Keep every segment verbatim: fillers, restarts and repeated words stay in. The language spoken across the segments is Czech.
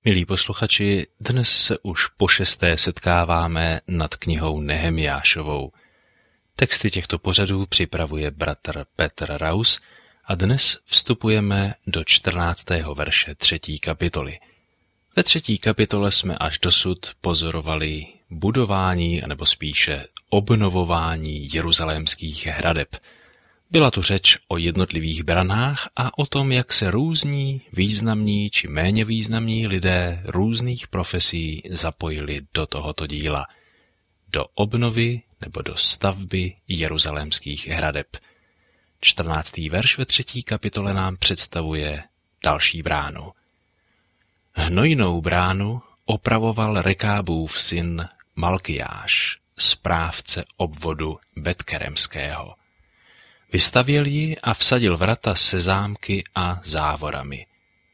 Milí posluchači, dnes se už po šesté setkáváme nad knihou Nehemiášovou. Texty těchto pořadů připravuje bratr Petr Raus a dnes vstupujeme do čtrnáctého verše třetí kapitoly. Ve třetí kapitole jsme až dosud pozorovali budování, anebo spíše obnovování jeruzalémských hradeb. Byla tu řeč o jednotlivých branách a o tom, jak se různí, významní či méně významní lidé různých profesí zapojili do tohoto díla, do obnovy nebo do stavby jeruzalémských hradeb. čtrnáctý verš ve třetí kapitole nám představuje další bránu. Hnojnou bránu opravoval Rekábův syn Malkijáš, správce obvodu Betkeremského. Vystavěl ji a vsadil vrata se zámky a závorami.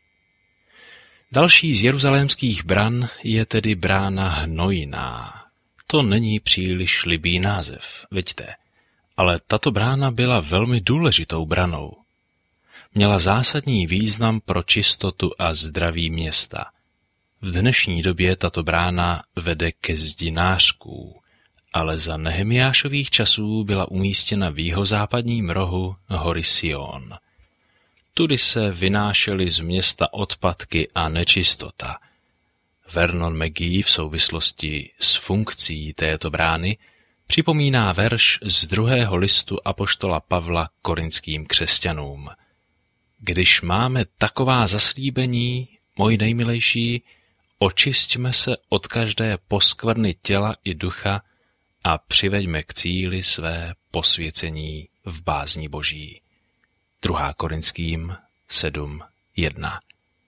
Další z jeruzalémských bran je tedy brána Hnojná. To není příliš libý název, veďte, ale tato brána byla velmi důležitou branou. Měla zásadní význam pro čistotu a zdraví města. V dnešní době tato brána vede ke zdi nářků, ale za Nehemiášových časů byla umístěna v jihozápadním rohu hory Sion. Tudy se vynášely z města odpadky a nečistota. Vernon McGee v souvislosti s funkcí této brány připomíná verš z druhého listu apoštola Pavla korinským křesťanům. Když máme taková zaslíbení, můj nejmilejší, očisťme se od každé poskvrny těla i ducha a přiveďme k cíli své posvěcení v bázni Boží. druhá Korinským sedm jedna.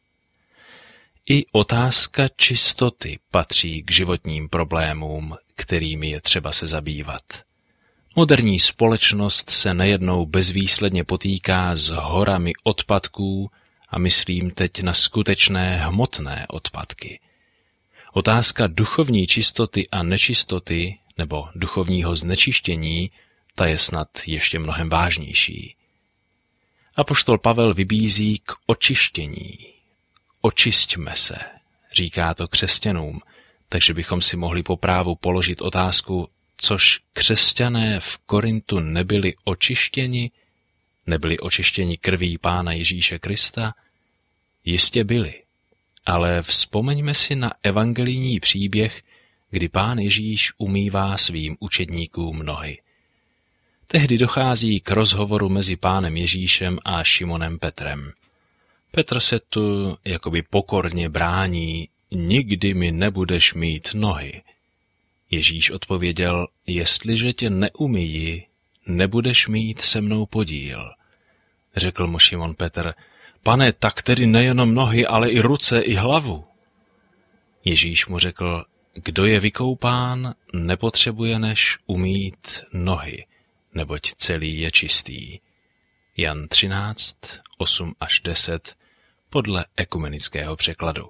I otázka čistoty patří k životním problémům, kterými je třeba se zabývat. Moderní společnost se nejednou bezvýsledně potýká s horami odpadků a myslím teď na skutečné hmotné odpadky. Otázka duchovní čistoty a nečistoty nebo duchovního znečištění, ta je snad ještě mnohem vážnější. Apoštol Pavel vybízí k očištění. Očisťme se, říká to křesťanům, takže bychom si mohli po právu položit otázku, což křesťané v Korintu nebyli očištěni, nebyli očištěni krví Pána Ježíše Krista? Jistě byli, ale vzpomeňme si na evangelijní příběh, kdy Pán Ježíš umývá svým učedníkům nohy. Tehdy dochází k rozhovoru mezi Pánem Ježíšem a Šimonem Petrem. Petr se tu jakoby pokorně brání, nikdy mi nebudeš mít nohy. Ježíš odpověděl, jestliže tě neumyji, nebudeš mít se mnou podíl. Řekl mu Šimon Petr, pane, tak tedy nejenom nohy, ale i ruce, i hlavu. Ježíš mu řekl, kdo je vykoupán, nepotřebuje než umýt nohy, neboť celý je čistý. Jan třináct, osm až deset, podle ekumenického překladu.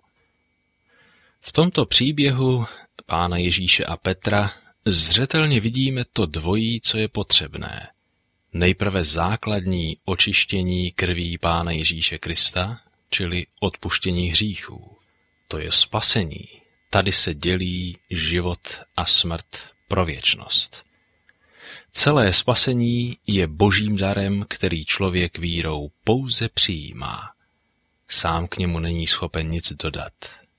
V tomto příběhu Pána Ježíše a Petra zřetelně vidíme to dvojí, co je potřebné. Nejprve základní očištění krví Pána Ježíše Krista, čili odpuštění hříchů. To je spasení. Tady se dělí život a smrt pro věčnost. Celé spasení je božím darem, který člověk vírou pouze přijímá. Sám k němu není schopen nic dodat.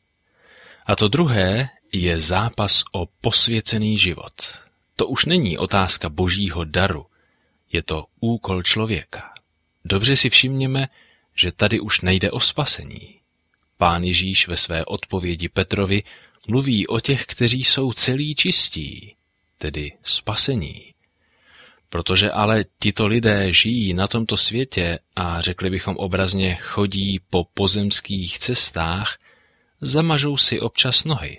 A to druhé je zápas o posvěcený život. To už není otázka božího daru, je to úkol člověka. Dobře si všimněme, že tady už nejde o spasení. Pán Ježíš ve své odpovědi Petrovi mluví o těch, kteří jsou celí čistí, tedy spasení. Protože ale tito lidé žijí na tomto světě a řekli bychom obrazně chodí po pozemských cestách, zamažou si občas nohy.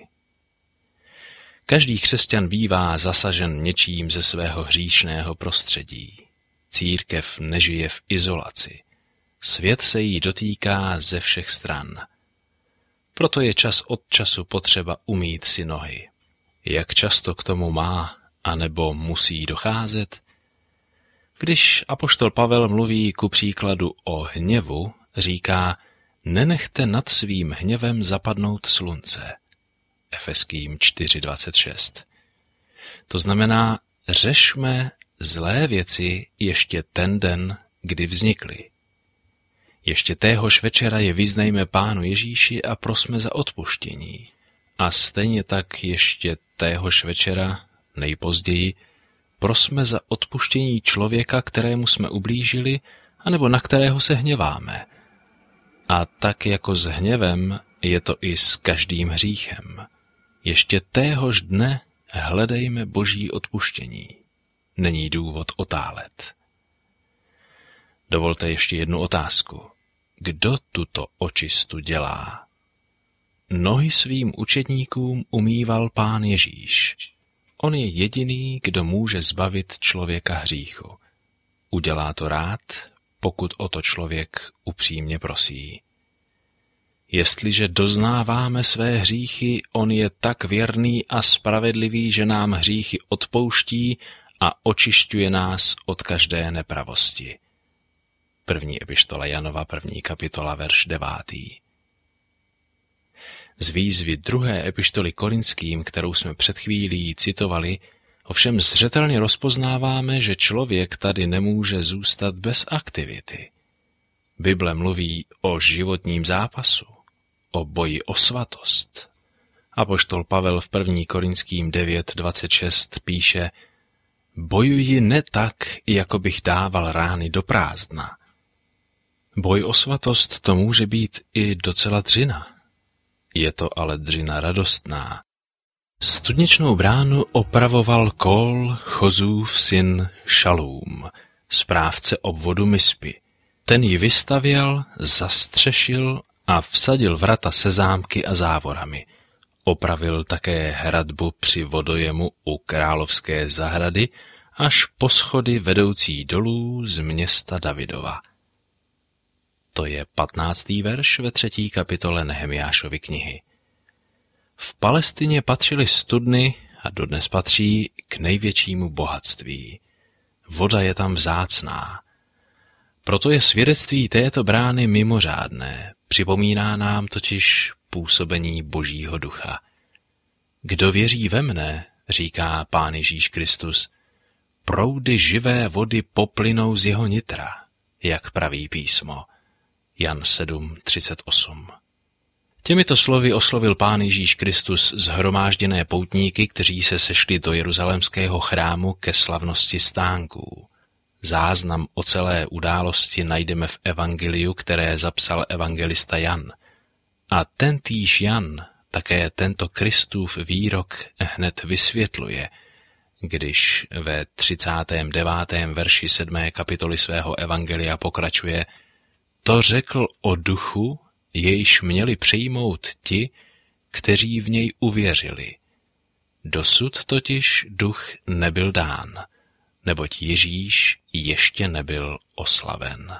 Každý křesťan bývá zasažen něčím ze svého hříšného prostředí. Církev nežije v izolaci. Svět se jí dotýká ze všech stran. Proto je čas od času potřeba umýt si nohy. Jak často k tomu má, anebo musí docházet? Když apoštol Pavel mluví ku příkladu o hněvu, říká, nenechte nad svým hněvem zapadnout slunce. Efeským čtyři dvacet šest. To znamená, řešme zlé věci ještě ten den, kdy vznikly. Ještě téhož večera je vyznejme Pánu Ježíši a prosme za odpuštění. A stejně tak ještě téhož večera, nejpozději, prosme za odpuštění člověka, kterému jsme ublížili, anebo na kterého se hněváme. A tak jako s hněvem je to i s každým hříchem. Ještě téhož dne hledejme Boží odpuštění. Není důvod otálet. Dovolte ještě jednu otázku. Kdo tuto očistu dělá? Nohy svým učedníkům umýval Pán Ježíš. On je jediný, kdo může zbavit člověka hříchu. Udělá to rád, pokud o to člověk upřímně prosí. Jestliže doznáváme své hříchy, on je tak věrný a spravedlivý, že nám hříchy odpouští a očišťuje nás od každé nepravosti. První epištola Janova, první kapitola, verš devátý. Z výzvy druhé epištoly Korinským, kterou jsme před chvílí citovali, ovšem zřetelně rozpoznáváme, že člověk tady nemůže zůstat bez aktivity. Bible mluví o životním zápasu, o boji o svatost. Apoštol Pavel v první Korinským devět dvacet šest píše: Bojuji ne tak, jako bych dával rány do prázdna. Boj o svatost to může být i docela dřina. Je to ale dřina radostná. Studničnou bránu opravoval Kol, Chozův syn Šalům, správce obvodu Mispy. Ten ji vystavěl, zastřešil a vsadil vrata se zámky a závorami. Opravil také hradbu při vodojemu u královské zahrady až po schody vedoucí dolů z města Davidova. To je patnáctý verš ve třetí kapitole Nehemiášovy knihy. V Palestině patřily studny a dodnes patří k největšímu bohatství. Voda je tam vzácná. Proto je svědectví této brány mimořádné, připomíná nám totiž působení Božího ducha. Kdo věří ve mne, říká Pán Ježíš Kristus, proudy živé vody poplynou z jeho nitra, jak praví písmo. Jan sedm třicet osm. Těmito slovy oslovil Pán Ježíš Kristus shromážděné poutníky, kteří se sešli do jeruzalémského chrámu ke slavnosti stánků. Záznam o celé události najdeme v evangeliu, které zapsal evangelista Jan. A tentýž Jan také tento Kristův výrok hned vysvětluje, když ve třicátém devátém verši sedmé kapitoly svého evangelia pokračuje: To řekl o duchu, jejž měli přijmout ti, kteří v něj uvěřili. Dosud totiž duch nebyl dán, neboť Ježíš ještě nebyl oslaven.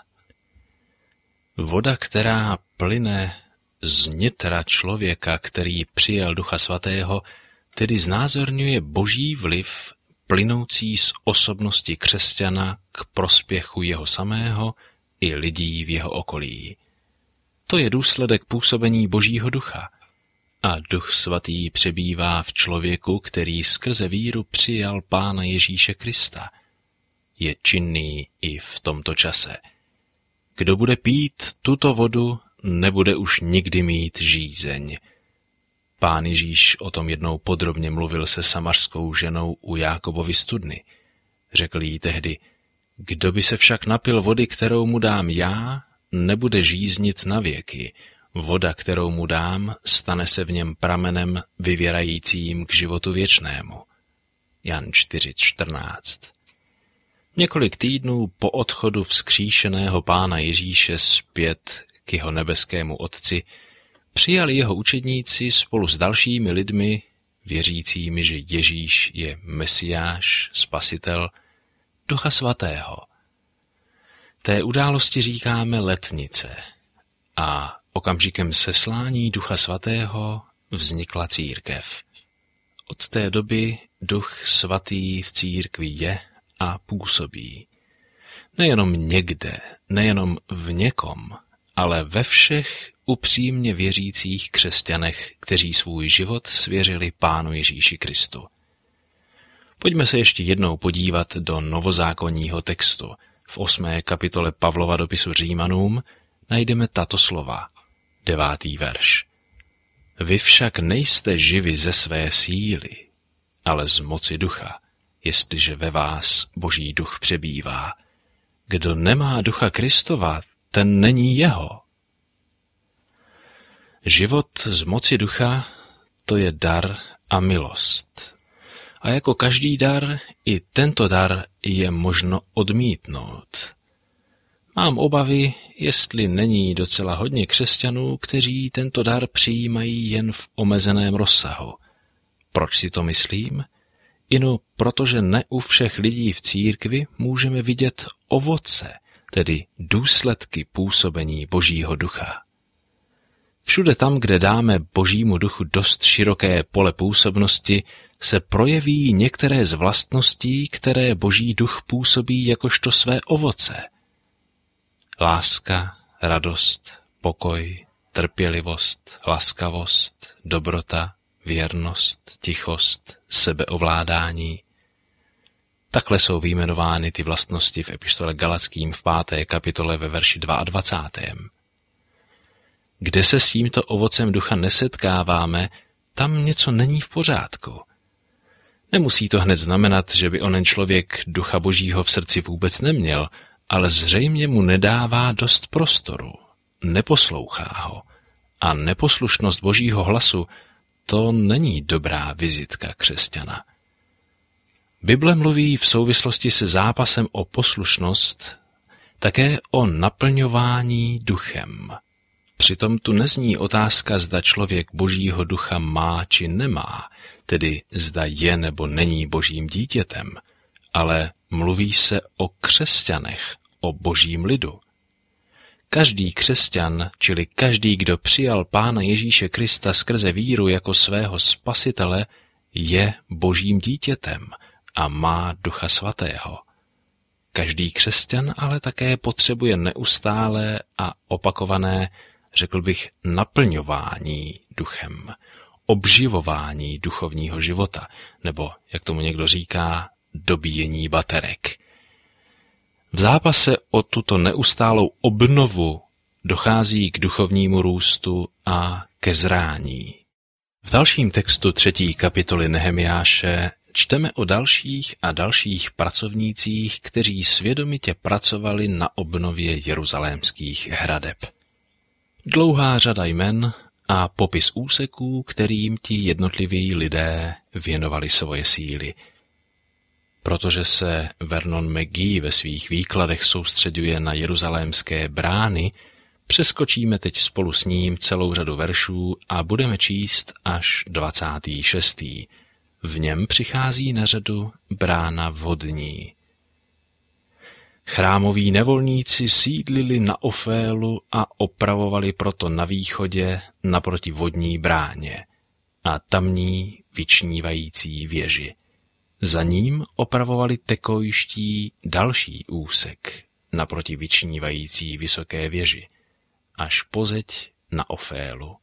Voda, která plyne z nitra člověka, který přijal Ducha Svatého, tedy znázorňuje Boží vliv plynoucí z osobnosti křesťana k prospěchu jeho samého i lidí v jeho okolí. To je důsledek působení Božího ducha. A Duch Svatý přebývá v člověku, který skrze víru přijal Pána Ježíše Krista. Je činný i v tomto čase. Kdo bude pít tuto vodu, nebude už nikdy mít žízeň. Pán Ježíš o tom jednou podrobně mluvil se samařskou ženou u Jákobovy studny. Řekl jí tehdy: Kdo by se však napil vody, kterou mu dám já, nebude žíznit na věky. Voda, kterou mu dám, stane se v něm pramenem vyvěrajícím k životu věčnému. Jan čtyři čtrnáct. Několik týdnů po odchodu vzkříšeného Pána Ježíše zpět k jeho nebeskému Otci přijali jeho učedníci spolu s dalšími lidmi, věřícími, že Ježíš je Mesiáš, Spasitel, Ducha Svatého. Té události říkáme letnice a okamžikem seslání Ducha Svatého vznikla církev. Od té doby Duch Svatý v církvi je a působí. Nejenom někde, nejenom v někom, ale ve všech upřímně věřících křesťanech, kteří svůj život svěřili Pánu Ježíši Kristu. Pojďme se ještě jednou podívat do novozákonního textu. V osmé kapitole Pavlova dopisu Římanům najdeme tato slova. Devátý verš. Vy však nejste živi ze své síly, ale z moci ducha, jestliže ve vás Boží duch přebývá. Kdo nemá ducha Kristova, ten není jeho. Život z moci ducha, to je dar a milost. A jako každý dar, i tento dar je možno odmítnout. Mám obavy, jestli není docela hodně křesťanů, kteří tento dar přijímají jen v omezeném rozsahu. Proč si to myslím? Inu protože ne u všech lidí v církvi můžeme vidět ovoce, tedy důsledky působení Božího ducha. Všude tam, kde dáme Božímu duchu dost široké pole působnosti, se projeví některé z vlastností, které Boží duch působí jakožto své ovoce. Láska, radost, pokoj, trpělivost, laskavost, dobrota, věrnost, tichost, sebeovládání. Takhle jsou vyjmenovány ty vlastnosti v epištole Galackým v páté kapitole ve verši dvacátém druhém Kde se s tímto ovocem ducha nesetkáváme, tam něco není v pořádku. Nemusí to hned znamenat, že by onen člověk ducha Božího v srdci vůbec neměl, ale zřejmě mu nedává dost prostoru, neposlouchá ho. A neposlušnost Božího hlasu, to není dobrá vizitka křesťana. Bible mluví v souvislosti se zápasem o poslušnost také o naplňování duchem. Přitom tu nezní otázka, zda člověk Božího ducha má či nemá, tedy zda je nebo není Božím dítětem, ale mluví se o křesťanech, o Božím lidu. Každý křesťan, čili každý, kdo přijal Pána Ježíše Krista skrze víru jako svého spasitele, je Božím dítětem a má Ducha Svatého. Každý křesťan ale také potřebuje neustálé a opakované, řekl bych, naplňování duchem, obživování duchovního života, nebo, jak tomu někdo říká, dobíjení baterek. V zápase o tuto neustálou obnovu dochází k duchovnímu růstu a ke zrání. V dalším textu třetí kapitoly Nehemiáše čteme o dalších a dalších pracovnících, kteří svědomitě pracovali na obnově jeruzalémských hradeb. Dlouhá řada jmen a popis úseků, kterým ti jednotliví lidé věnovali svoje síly. Protože se Vernon McGee ve svých výkladech soustředuje na jeruzalémské brány, přeskočíme teď spolu s ním celou řadu veršů a budeme číst až dvacátý šestý V něm přichází na řadu brána vodní. Chrámoví nevolníci sídlili na Ofélu a opravovali proto na východě naproti vodní bráně a tamní vyčnívající věži. Za ním opravovali tekojští další úsek naproti vyčnívající vysoké věži, až po zeď na Ofélu.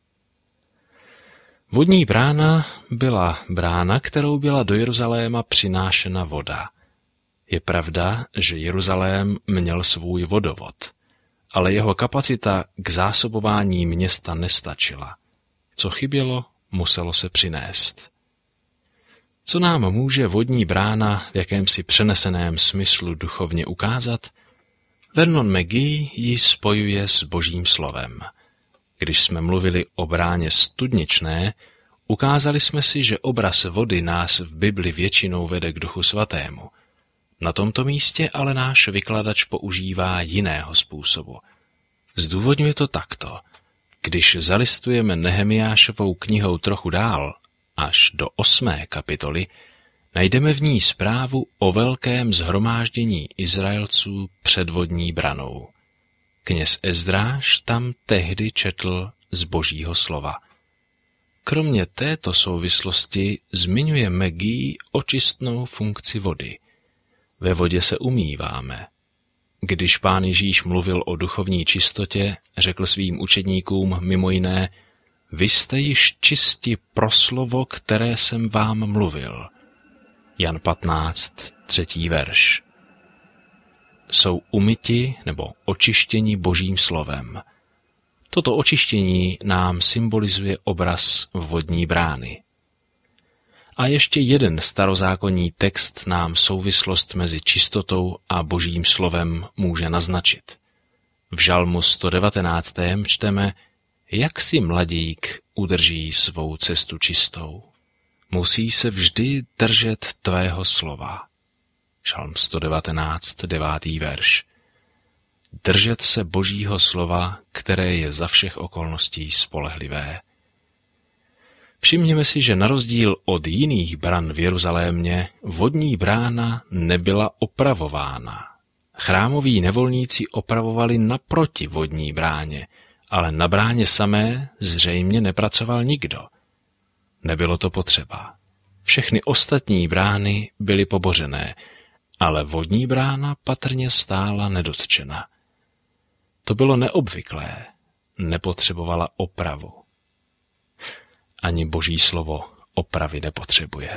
Vodní brána byla brána, kterou byla do Jeruzaléma přinášena voda. Je pravda, že Jeruzalém měl svůj vodovod, ale jeho kapacita k zásobování města nestačila. Co chybělo, muselo se přinést. Co nám může vodní brána v jakémsi přeneseném smyslu duchovně ukázat? Vernon McGee ji spojuje s Božím slovem. Když jsme mluvili o bráně studničné, ukázali jsme si, že obraz vody nás v Bibli většinou vede k Duchu Svatému. Na tomto místě ale náš vykladač používá jiného způsobu. Zdůvodňuje to takto. Když zalistujeme Nehemiášovou knihou trochu dál, až do osmé kapitoly, najdeme v ní zprávu o velkém shromáždění Izraelců před vodní branou. Kněz Ezdráš tam tehdy četl z Božího slova. Kromě této souvislosti zmiňuje McGee očistnou funkci vody. Ve vodě se umýváme. když Pán Ježíš mluvil o duchovní čistotě, řekl svým učedníkům mimo jiné: Vy jste již čisti pro slovo, které jsem vám mluvil. Jan patnáct, třetí verš. Jsou umyti nebo očištěni Božím slovem. Toto očištění nám symbolizuje obraz vodní brány. A ještě jeden starozákonní text nám souvislost mezi čistotou a Božím slovem může naznačit. V Žalmu sto devatenáct čteme: Jak si mladík udrží svou cestu čistou? Musí se vždy držet tvého slova. Žalm sto devatenáct, devátý verš. Držet se Božího slova, které je za všech okolností spolehlivé. Všimněme si, že na rozdíl od jiných bran v Jeruzalémě vodní brána nebyla opravována. Chrámoví nevolníci opravovali naproti vodní bráně, ale na bráně samé zřejmě nepracoval nikdo. Nebylo to potřeba. Všechny ostatní brány byly pobořené, ale vodní brána patrně stála nedotčena. To bylo neobvyklé, nepotřebovala opravu. Ani Boží slovo opravy nepotřebuje.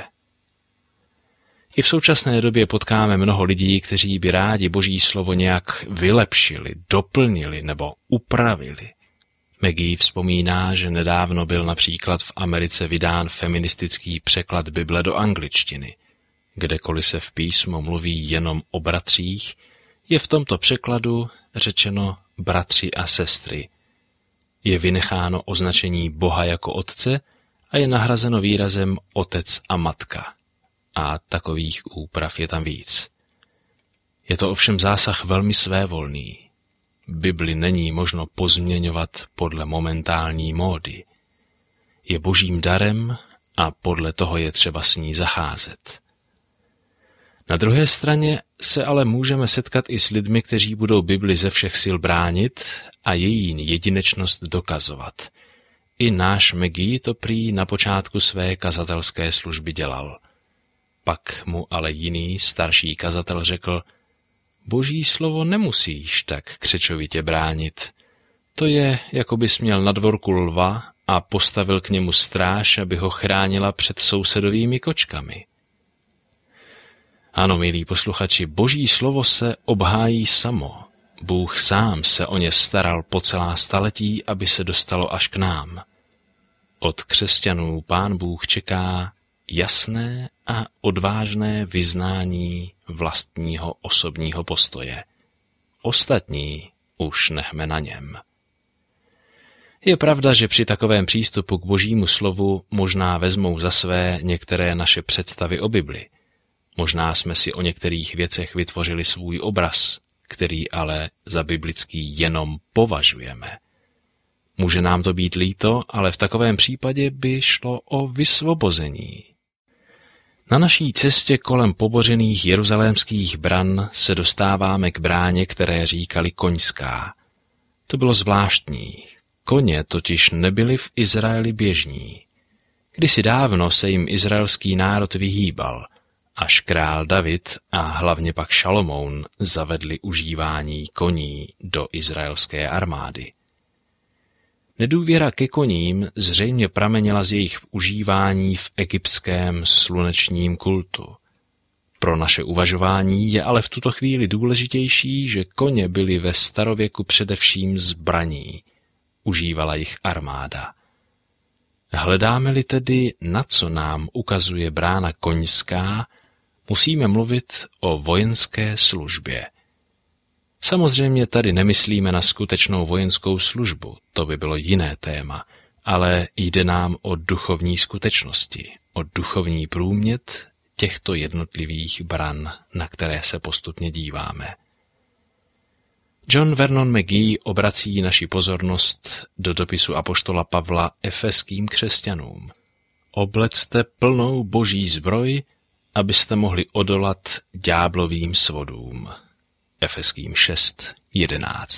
I v současné době potkáme mnoho lidí, kteří by rádi Boží slovo nějak vylepšili, doplnili nebo upravili. Maggie vzpomíná, že nedávno byl například v Americe vydán feministický překlad Bible do angličtiny. Kdekoliv se v písmu mluví jenom o bratřích, je v tomto překladu řečeno bratři a sestry. Je vynecháno označení Boha jako otce a je nahrazeno výrazem otec a matka. A takových úprav je tam víc. Je to ovšem zásah velmi svévolný. Bibli není možno pozměňovat podle momentální módy. Je Božím darem a podle toho je třeba s ní zacházet. Na druhé straně se ale můžeme setkat i s lidmi, kteří budou Bibli ze všech sil bránit a její jedinečnost dokazovat. I náš Maggie to prý na počátku své kazatelské služby dělal. Pak mu ale jiný starší kazatel řekl: Boží slovo nemusíš tak křečovitě bránit. To je, jako bys měl na dvorku lva a postavil k němu stráž, aby ho chránila před sousedovými kočkami. Ano, milí posluchači, Boží slovo se obhájí samo. Bůh sám se o ně staral po celá staletí, aby se dostalo až k nám. Od křesťanů Pán Bůh čeká jasné a odvážné vyznání vlastního osobního postoje. Ostatní už nechme na něm. Je pravda, že při takovém přístupu k Božímu slovu možná vezmou za své některé naše představy o Bibli. Možná jsme si o některých věcech vytvořili svůj obraz, který ale za biblický jenom považujeme. Může nám to být líto, ale v takovém případě by šlo o vysvobození. Na naší cestě kolem pobořených jeruzalémských bran se dostáváme k bráně, které říkali Koňská. To bylo zvláštní. Koně totiž nebyly v Izraeli běžní. Kdysi dávno se jim izraelský národ vyhýbal, až král David a hlavně pak Šalomoun zavedli užívání koní do izraelské armády. Nedůvěra ke koním zřejmě pramenila z jejich užívání v egyptském slunečním kultu. Pro naše uvažování je ale v tuto chvíli důležitější, že koně byly ve starověku především zbraní. Užívala jich armáda. Hledáme-li tedy, na co nám ukazuje brána Koňská, musíme mluvit o vojenské službě. Samozřejmě tady nemyslíme na skutečnou vojenskou službu, to by bylo jiné téma, ale jde nám o duchovní skutečnosti, o duchovní průmět těchto jednotlivých bran, na které se postupně díváme. John Vernon Magee obrací naši pozornost do dopisu apoštola Pavla efeským křesťanům. Oblecte plnou boží zbroj, abyste mohli odolat ďáblovým svodům. Efeským šest jedenáct.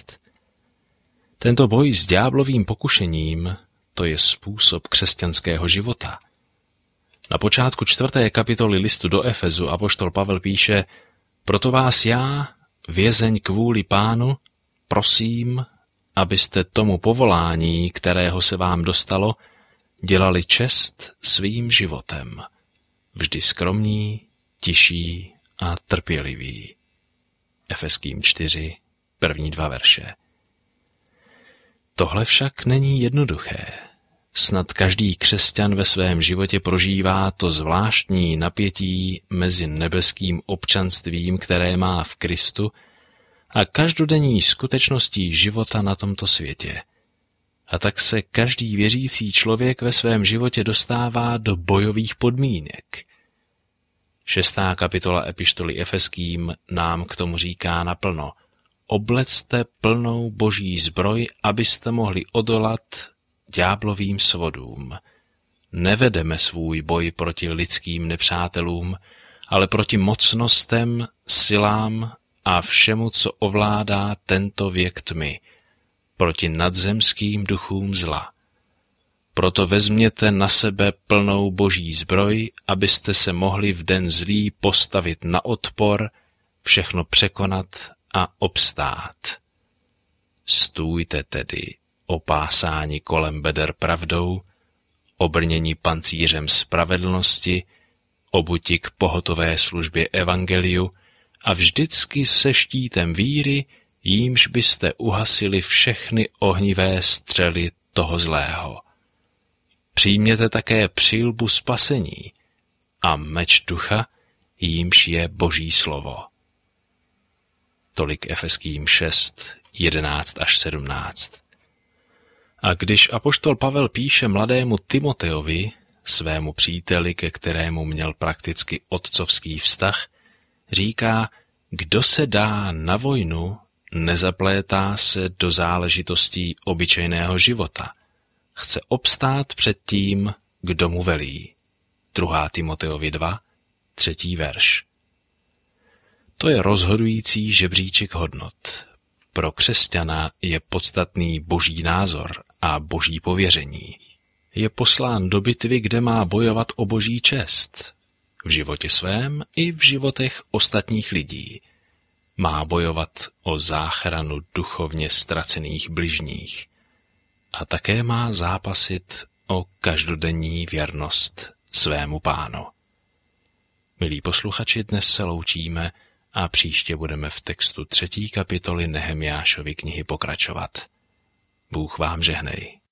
Tento boj s ďáblovým pokušením, to je způsob křesťanského života. Na počátku čtvrté kapitoly listu do Efezu apoštol Pavel píše: Proto vás já, vězeň kvůli Pánu, prosím, abyste tomu povolání, kterého se vám dostalo, dělali čest svým životem. Vždy skromní, tiší a trpěliví. Efeským čtyři, první dva verše. Tohle však není jednoduché. Snad každý křesťan ve svém životě prožívá to zvláštní napětí mezi nebeským občanstvím, které má v Kristu, a každodenní skutečností života na tomto světě. A tak se každý věřící člověk ve svém životě dostává do bojových podmínek. Šestá kapitola epištoly Efeským nám k tomu říká naplno: oblecte plnou boží zbroj, abyste mohli odolat ďáblovým svodům. Nevedeme svůj boj proti lidským nepřátelům, ale proti mocnostem, silám a všemu, co ovládá tento věk tmy, proti nadzemským duchům zla. Proto vezměte na sebe plnou boží zbroj, abyste se mohli v den zlý postavit na odpor, všechno překonat a obstát. Stůjte tedy opásáni kolem beder pravdou, obrněni pancířem spravedlnosti, obuti k pohotové službě evangeliu a vždycky se štítem víry, jímž byste uhasili všechny ohnivé střely toho zlého. Přijměte také přilbu spasení a meč ducha, jímž je Boží slovo. Tolik Efeským šest, jedenáct až sedmnáct. A když apoštol Pavel píše mladému Timoteovi, svému příteli, ke kterému měl prakticky otcovský vztah, říká, kdo se dá na vojnu, nezaplétá se do záležitostí obyčejného života. Chce obstát před tím, kdo mu velí. druhá Timoteovi dva, třetí verš. To je rozhodující žebříček hodnot. Pro křesťana je podstatný boží názor a boží pověření. Je poslán do bitvy, kde má bojovat o boží čest. V životě svém i v životech ostatních lidí. Má bojovat o záchranu duchovně ztracených bližních. A také má zápasit o každodenní věrnost svému Pánu. Milí posluchači, dnes se loučíme a příště budeme v textu třetí kapitoly Nehemiášovy knihy pokračovat. Bůh vám žehnej.